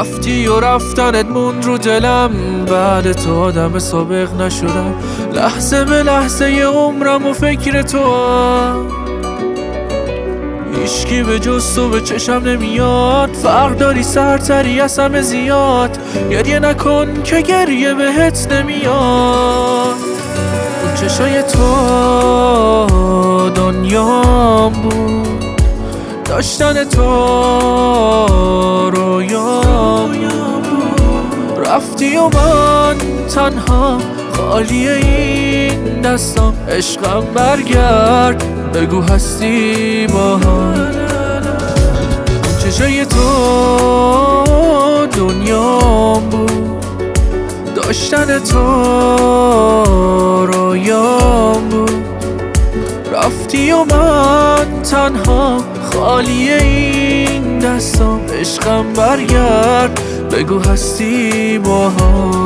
رفتی و رفتنت موند رو دلم، بعد تو آدم سابق نشدم. لحظه به لحظه عمرم و فکر تو هم، هیچکی به جز تو به چشم نمیاد. فرق داری سرتری از همه زیاد، گریه نکن که گریه بهت نمیاد. اون چشای تو دنیام بود، داشتن تو رویام بود. رفتی و من تنها خالی این دستم، عشقم برگرد بگو هستی با هم. اون چشای تو دنیام بود، داشتن تو رویام بود. رفتی و من تنها خالی این دستم، عشقم برگرد بگو هستی با هم.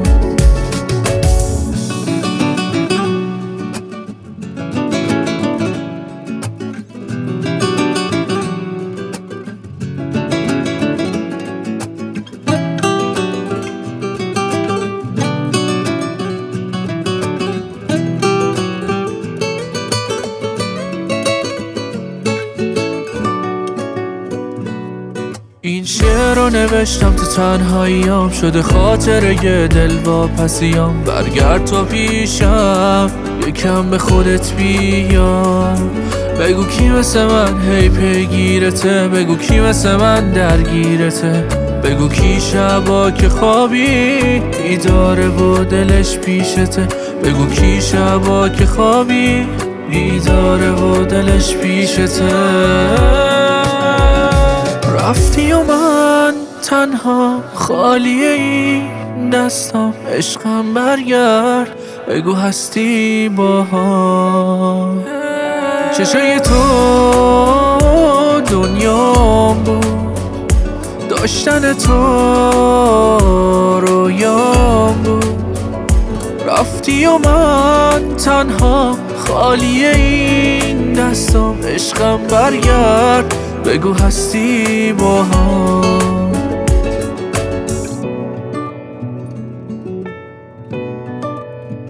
این شعر رو نوشتم تو تنهاییام، شده خاطره یه دل واپسیام. برگرد تو پیشم یکم به خودت بیا، بگو کی مثل من هی پیگیرته، بگو کی مثل من درگیرته، بگو کی شبا که خوابی بیداره و دلش پیشته، بگو کی شبا که خوابی بیداره و دلش پیشته. رفتی و من تنها خالی این دستم، عشقم برگرد بگو هستی با هم. چشای تو دنیام بود، داشتن تو رویام بود. رفتی و من تنها خالی این دستم، عشقم برگرد بگو هستی با هم.